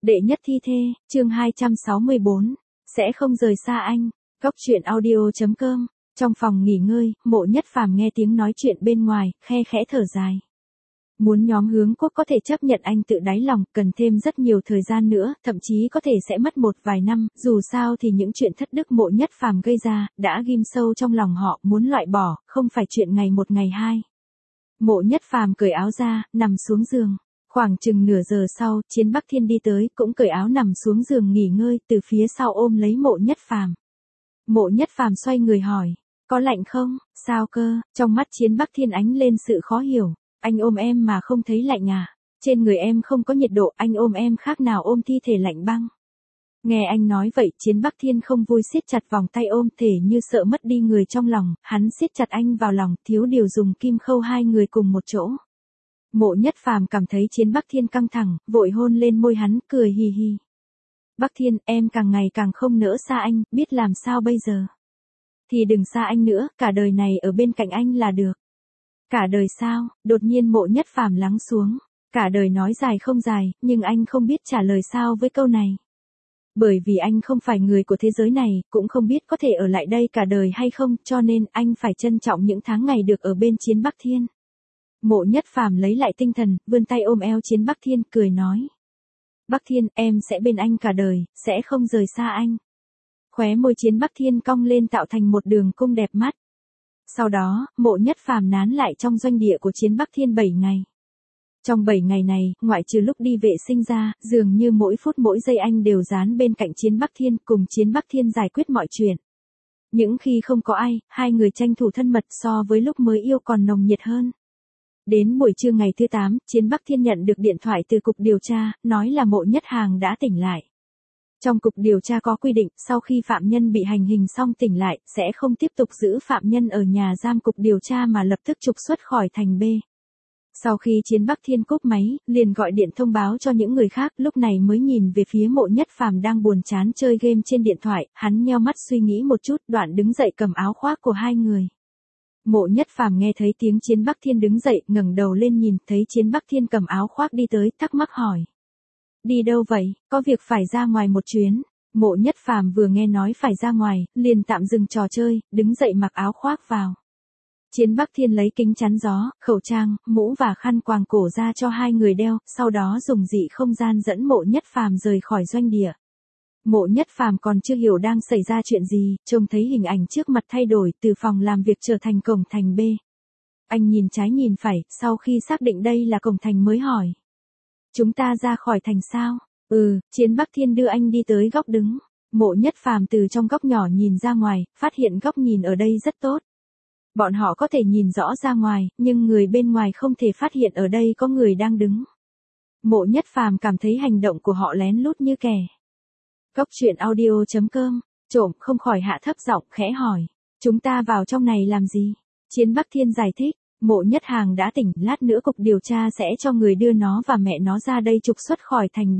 Đệ nhất thi thê, chương 264. Sẽ không rời xa anh. Góc truyện audio.com. Trong phòng nghỉ ngơi, Mộ Nhất Phàm nghe tiếng nói chuyện bên ngoài, khe khẽ thở dài. Muốn nhóm Hướng Quốc có thể chấp nhận anh tự đáy lòng, cần thêm rất nhiều thời gian nữa, thậm chí có thể sẽ mất một vài năm, dù sao thì những chuyện thất đức Mộ Nhất Phàm gây ra, đã ghim sâu trong lòng họ, muốn loại bỏ, không phải chuyện ngày một ngày hai. Mộ Nhất Phàm cởi áo ra, nằm xuống giường. Khoảng chừng nửa giờ sau, Chiến Bắc Thiên đi tới, cũng cởi áo nằm xuống giường nghỉ ngơi, từ phía sau ôm lấy Mộ Nhất Phàm. Mộ Nhất Phàm xoay người hỏi, có lạnh không, sao cơ, trong mắt Chiến Bắc Thiên ánh lên sự khó hiểu, anh ôm em mà không thấy lạnh à, trên người em không có nhiệt độ, anh ôm em khác nào ôm thi thể lạnh băng. Nghe anh nói vậy, Chiến Bắc Thiên không vui siết chặt vòng tay ôm thể như sợ mất đi người trong lòng, hắn siết chặt anh vào lòng, thiếu điều dùng kim khâu hai người cùng một chỗ. Mộ Nhất Phàm cảm thấy Chiến Bắc Thiên căng thẳng, vội hôn lên môi hắn, cười hì hì. Bắc Thiên, em càng ngày càng không nỡ xa anh, biết làm sao bây giờ? Thì đừng xa anh nữa, cả đời này ở bên cạnh anh là được. Cả đời sao? Đột nhiên Mộ Nhất Phàm lắng xuống. Cả đời nói dài không dài, nhưng anh không biết trả lời sao với câu này. Bởi vì anh không phải người của thế giới này, cũng không biết có thể ở lại đây cả đời hay không, cho nên anh phải trân trọng những tháng ngày được ở bên Chiến Bắc Thiên. Mộ Nhất Phàm lấy lại tinh thần, vươn tay ôm eo Chiến Bắc Thiên, cười nói. Bắc Thiên, em sẽ bên anh cả đời, sẽ không rời xa anh. Khóe môi Chiến Bắc Thiên cong lên tạo thành một đường cung đẹp mắt. Sau đó, Mộ Nhất Phàm nán lại trong doanh địa của Chiến Bắc Thiên 7 ngày. Trong 7 ngày này, ngoại trừ lúc đi vệ sinh ra, dường như mỗi phút mỗi giây anh đều dán bên cạnh Chiến Bắc Thiên, cùng Chiến Bắc Thiên giải quyết mọi chuyện. Những khi không có ai, hai người tranh thủ thân mật so với lúc mới yêu còn nồng nhiệt hơn. Đến buổi trưa ngày thứ 8, Chiến Bắc Thiên nhận được điện thoại từ cục điều tra, nói là Mộ Nhất Hàng đã tỉnh lại. Trong cục điều tra có quy định, sau khi phạm nhân bị hành hình xong tỉnh lại, sẽ không tiếp tục giữ phạm nhân ở nhà giam cục điều tra mà lập tức trục xuất khỏi thành B. Sau khi Chiến Bắc Thiên cúp máy, liền gọi điện thông báo cho những người khác, lúc này mới nhìn về phía Mộ Nhất Phàm đang buồn chán chơi game trên điện thoại, hắn nheo mắt suy nghĩ một chút, đoạn đứng dậy cầm áo khoác của hai người. Mộ Nhất Phàm nghe thấy tiếng Chiến Bắc Thiên đứng dậy, ngẩng đầu lên nhìn, thấy Chiến Bắc Thiên cầm áo khoác đi tới, thắc mắc hỏi. Đi đâu vậy, có việc phải ra ngoài một chuyến. Mộ Nhất Phàm vừa nghe nói phải ra ngoài, liền tạm dừng trò chơi, đứng dậy mặc áo khoác vào. Chiến Bắc Thiên lấy kính chắn gió, khẩu trang, mũ và khăn quàng cổ ra cho hai người đeo, sau đó dùng dị không gian dẫn Mộ Nhất Phàm rời khỏi doanh địa. Mộ Nhất Phàm còn chưa hiểu đang xảy ra chuyện gì, trông thấy hình ảnh trước mặt thay đổi từ phòng làm việc trở thành cổng thành B. Anh nhìn trái nhìn phải, sau khi xác định đây là cổng thành mới hỏi. Chúng ta ra khỏi thành sao? Chiến Bắc Thiên đưa anh đi tới góc đứng. Mộ Nhất Phàm từ trong góc nhỏ nhìn ra ngoài, phát hiện góc nhìn ở đây rất tốt. Bọn họ có thể nhìn rõ ra ngoài, nhưng người bên ngoài không thể phát hiện ở đây có người đang đứng. Mộ Nhất Phàm cảm thấy hành động của họ lén lút như kẻ. Góc truyện audio.com, trộm không khỏi hạ thấp giọng khẽ hỏi. Chúng ta vào trong này làm gì? Chiến Bắc Thiên giải thích. Mộ Nhất Hàng đã tỉnh, lát nữa cục điều tra sẽ cho người đưa nó và mẹ nó ra đây trục xuất khỏi thành B.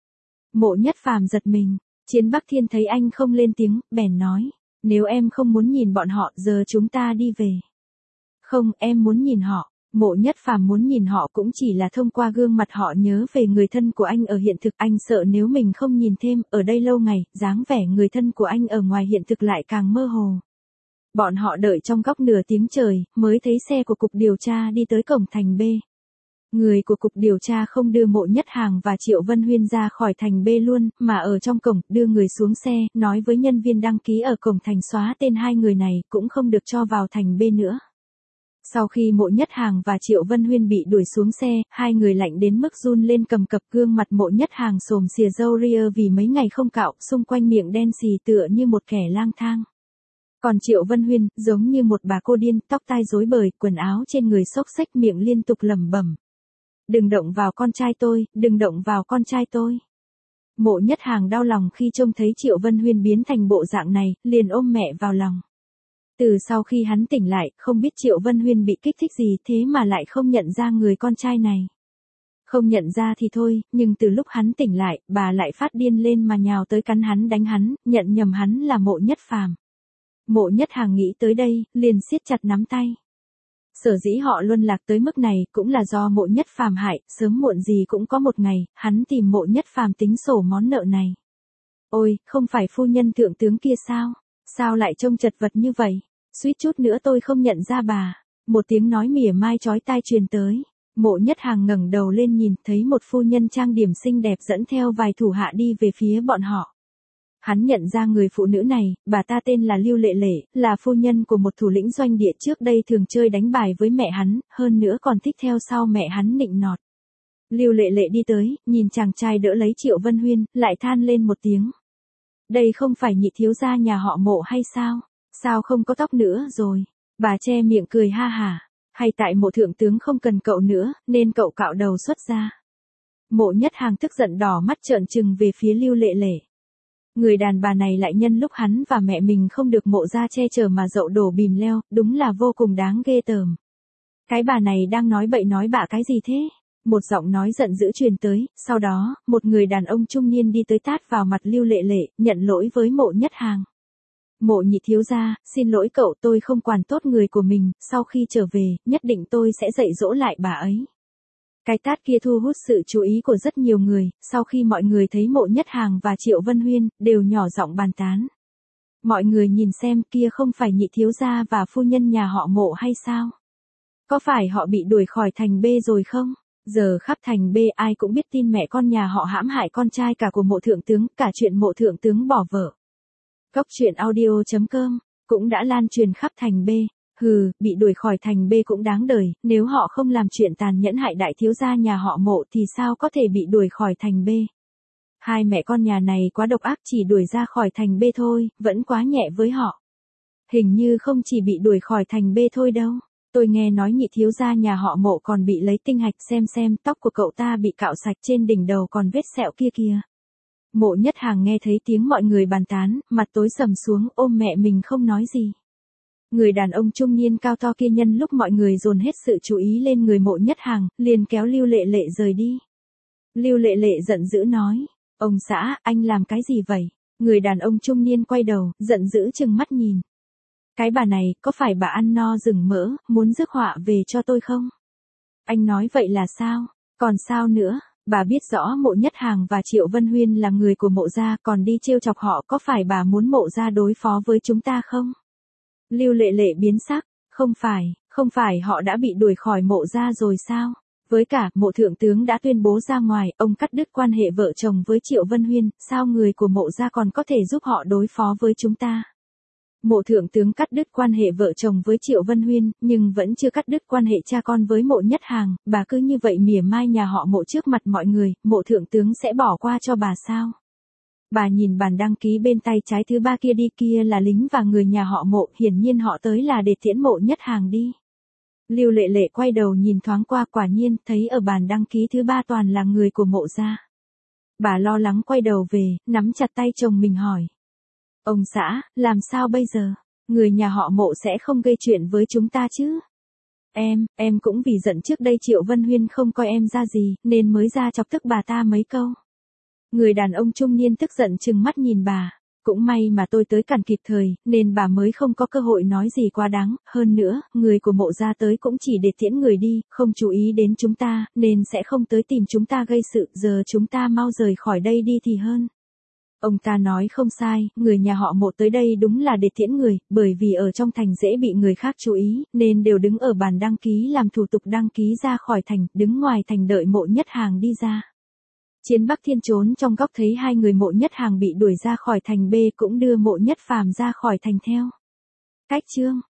Mộ Nhất Phàm giật mình. Chiến Bắc Thiên thấy anh không lên tiếng, bèn nói. Nếu em không muốn nhìn bọn họ, giờ chúng ta đi về. Không, em muốn nhìn họ. Mộ Nhất Phàm muốn nhìn họ cũng chỉ là thông qua gương mặt họ nhớ về người thân của anh ở hiện thực. Anh sợ nếu mình không nhìn thêm, ở đây lâu ngày, dáng vẻ người thân của anh ở ngoài hiện thực lại càng mơ hồ. Bọn họ đợi trong góc nửa tiếng trời, mới thấy xe của cục điều tra đi tới cổng thành B. Người của cục điều tra không đưa Mộ Nhất Hàng và Triệu Vân Huyên ra khỏi thành B luôn, mà ở trong cổng, đưa người xuống xe, nói với nhân viên đăng ký ở cổng thành xóa tên hai người này, cũng không được cho vào thành B nữa. Sau khi Mộ Nhất Hàng và Triệu Vân Huyên bị đuổi xuống xe, hai người lạnh đến mức run lên cầm cập, gương mặt Mộ Nhất Hàng xồm xìa râu ria vì mấy ngày không cạo, xung quanh miệng đen xì tựa như một kẻ lang thang. Còn Triệu Vân Huyên, giống như một bà cô điên, tóc tai rối bời, quần áo trên người xốc xếch, miệng liên tục lẩm bẩm. Đừng động vào con trai tôi, đừng động vào con trai tôi. Mộ Nhất Hàng đau lòng khi trông thấy Triệu Vân Huyên biến thành bộ dạng này, liền ôm mẹ vào lòng. Từ sau khi hắn tỉnh lại, không biết Triệu Vân Huyên bị kích thích gì thế mà lại không nhận ra người con trai này. Không nhận ra thì thôi, nhưng từ lúc hắn tỉnh lại, bà lại phát điên lên mà nhào tới cắn hắn đánh hắn, nhận nhầm hắn là Mộ Nhất Phàm. Mộ Nhất Hàng nghĩ tới đây, liền siết chặt nắm tay. Sở dĩ họ luân lạc tới mức này cũng là do Mộ Nhất Phàm hại, sớm muộn gì cũng có một ngày, hắn tìm Mộ Nhất Phàm tính sổ món nợ này. Ôi, không phải phu nhân thượng tướng kia sao? Sao lại trông chật vật như vậy? Suýt chút nữa tôi không nhận ra bà. Một tiếng nói mỉa mai chói tai truyền tới. Mộ Nhất Hàng ngẩng đầu lên nhìn thấy một phu nhân trang điểm xinh đẹp dẫn theo vài thủ hạ đi về phía bọn họ. Hắn nhận ra người phụ nữ này, bà ta tên là Lưu Lệ Lệ, là phu nhân của một thủ lĩnh doanh địa trước đây thường chơi đánh bài với mẹ hắn, hơn nữa còn thích theo sau mẹ hắn nịnh nọt. Lưu Lệ Lệ đi tới, nhìn chàng trai đỡ lấy Triệu Vân Huyên, lại than lên một tiếng. Đây không phải nhị thiếu gia nhà họ Mộ hay sao? Sao không có tóc nữa rồi? Bà che miệng cười ha hả. Hay tại Mộ thượng tướng không cần cậu nữa, nên cậu cạo đầu xuất ra. Mộ Nhất Hàng tức giận đỏ mắt trợn trừng về phía Lưu Lệ Lệ. Người đàn bà này lại nhân lúc hắn và mẹ mình không được Mộ gia che chở mà dậu đổ bìm leo, đúng là vô cùng đáng ghê tởm. Cái bà này đang nói bậy nói bạ cái gì thế? Một giọng nói giận dữ truyền tới, sau đó, một người đàn ông trung niên đi tới tát vào mặt Lưu Lệ Lệ, nhận lỗi với Mộ Nhất Hàng. Mộ nhị thiếu gia, xin lỗi cậu, tôi không quản tốt người của mình, sau khi trở về, nhất định tôi sẽ dạy dỗ lại bà ấy. Cái tát kia thu hút sự chú ý của rất nhiều người, sau khi mọi người thấy Mộ Nhất Hàng và Triệu Vân Huyên, đều nhỏ giọng bàn tán. Mọi người nhìn xem kia không phải nhị thiếu gia và phu nhân nhà họ Mộ hay sao? Có phải họ bị đuổi khỏi thành B rồi không? Giờ khắp thành B ai cũng biết tin mẹ con nhà họ hãm hại con trai cả của Mộ thượng tướng, cả chuyện Mộ thượng tướng bỏ vợ. Góc truyện audio.com cũng đã lan truyền khắp thành B. Hừ, bị đuổi khỏi thành B cũng đáng đời, nếu họ không làm chuyện tàn nhẫn hại đại thiếu gia nhà họ Mộ thì sao có thể bị đuổi khỏi thành B. Hai mẹ con nhà này quá độc ác, chỉ đuổi ra khỏi thành B thôi, vẫn quá nhẹ với họ. Hình như không chỉ bị đuổi khỏi thành B thôi đâu. Tôi nghe nói nhị thiếu gia nhà họ Mộ còn bị lấy tinh hạch, xem tóc của cậu ta bị cạo sạch, trên đỉnh đầu còn vết sẹo kia kìa. Mộ Nhất Hàng nghe thấy tiếng mọi người bàn tán, mặt tối sầm xuống, ôm mẹ mình không nói gì. Người đàn ông trung niên cao to kia nhân lúc mọi người dồn hết sự chú ý lên người Mộ Nhất Hàng, liền kéo Lưu Lệ Lệ rời đi. Lưu Lệ Lệ giận dữ nói, ông xã, anh làm cái gì vậy? Người đàn ông trung niên quay đầu, giận dữ trừng mắt nhìn. Cái bà này, có phải bà ăn no rừng mỡ, muốn rước họa về cho tôi không? Anh nói vậy là sao? Còn sao nữa? Bà biết rõ Mộ Nhất Hàng và Triệu Vân Huyên là người của Mộ gia, còn đi trêu chọc họ, có phải bà muốn Mộ gia đối phó với chúng ta không? Lưu Lệ Lệ biến sắc, không phải họ đã bị đuổi khỏi Mộ gia rồi sao? Với cả, Mộ thượng tướng đã tuyên bố ra ngoài, ông cắt đứt quan hệ vợ chồng với Triệu Vân Huyên, sao người của Mộ gia còn có thể giúp họ đối phó với chúng ta? Mộ thượng tướng cắt đứt quan hệ vợ chồng với Triệu Vân Huyên, nhưng vẫn chưa cắt đứt quan hệ cha con với Mộ Nhất Hàng, bà cứ như vậy mỉa mai nhà họ Mộ trước mặt mọi người, Mộ thượng tướng sẽ bỏ qua cho bà sao? Bà nhìn bản đăng ký bên tay trái thứ ba kia đi, kia là lính và người nhà họ Mộ, hiển nhiên họ tới là để tiễn Mộ Nhất Hàng đi. Lưu Lệ Lệ quay đầu nhìn thoáng qua, quả nhiên thấy ở bản đăng ký thứ ba toàn là người của Mộ gia. Bà lo lắng quay đầu về, nắm chặt tay chồng mình hỏi. Ông xã, làm sao bây giờ? Người nhà họ Mộ sẽ không gây chuyện với chúng ta chứ? Em cũng vì giận trước đây Triệu Vân Huyên không coi em ra gì, nên mới ra chọc tức bà ta mấy câu. Người đàn ông trung niên tức giận trừng mắt nhìn bà. Cũng may mà tôi tới cản kịp thời, nên bà mới không có cơ hội nói gì quá đáng. Hơn nữa, người của Mộ gia tới cũng chỉ để tiễn người đi, không chú ý đến chúng ta, nên sẽ không tới tìm chúng ta gây sự. Giờ chúng ta mau rời khỏi đây đi thì hơn. Ông ta nói không sai, người nhà họ Mộ tới đây đúng là để tiễn người, bởi vì ở trong thành dễ bị người khác chú ý, nên đều đứng ở bàn đăng ký làm thủ tục đăng ký ra khỏi thành, đứng ngoài thành đợi Mộ Nhất Hàng đi ra. Chiến Bắc Thiên trốn trong góc thấy hai người Mộ Nhất Hàng bị đuổi ra khỏi thành B, cũng đưa Mộ Nhất Phàm ra khỏi thành theo. Cách chương